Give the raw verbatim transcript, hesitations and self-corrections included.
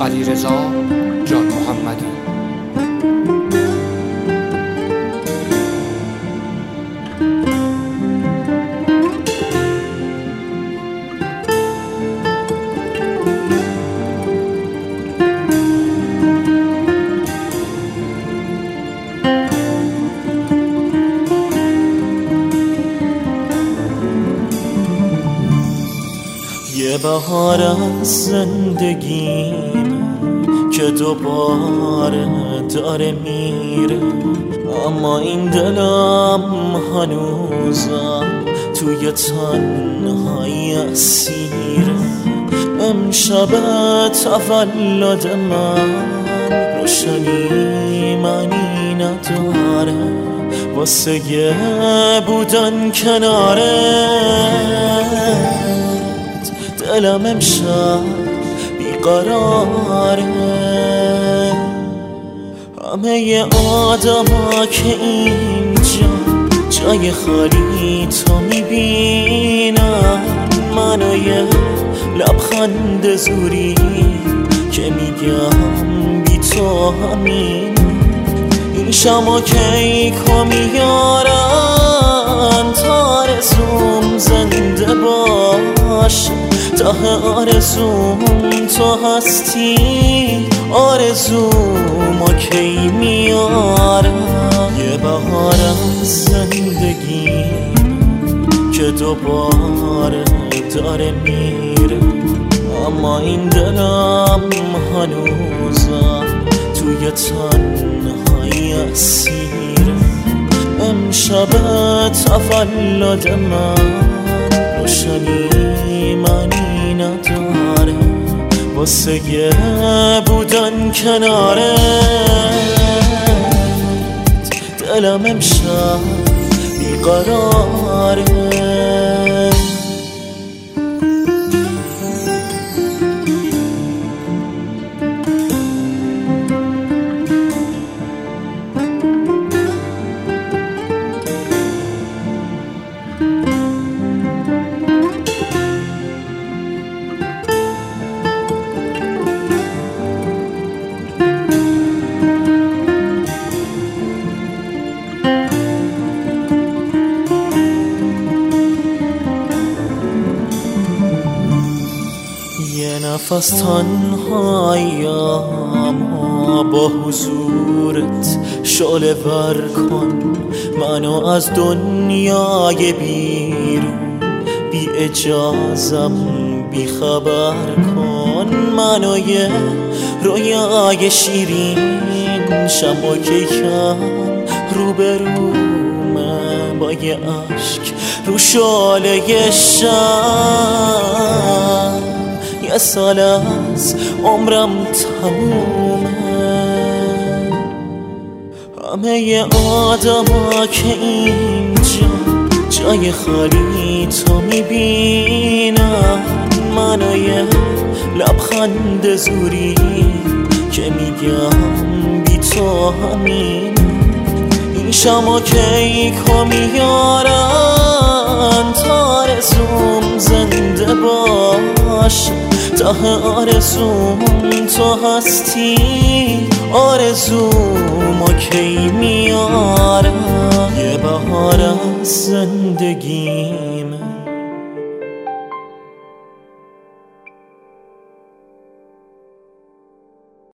علیرضا جان محمدی. یه بهار از زندگیم که دوباره داره میره، اما این دلم هنوزم توی تنهایی اسیره. امشب تولد من روشنی معنی نداره واسه یه بودن کناره. دلم امشب بیقراره، همه ی آدم ها که اینجا جای خالی تو میبینن، منو یه لبخند زوری که میگم بی تو همین. این شما کیکو میارن تا آرزوم زنده باشه، ته آرزوم تو هستی. آرزوم کی میاره یه بهار از زندگی که دوباره داره میره، اما این دلم هنوزم توی تنهایی اسیره. امشب تولد من روشنی معنی نداره واسه یه بودن کناره. دلم امشب بیقراره. یه نفس تنهاییم با حضورت شعله ور کن، منو از دنیای بیرون بی اجازم بی خبر کن. منو یه رویای شیرین شب که کم روبرومه با یه عشق رو شعله شب. یه سال از عمرم تمومه، همه ی آدم ها که اینجا جای خالی تو میبینن، منو یه لبخند زوری که میگم بی تو همین. این شما کیکو میارن تا آرزوم زنده باشه، ته آرزوم تو هستی. آرزوم کی میاره یه بهار از زندگیم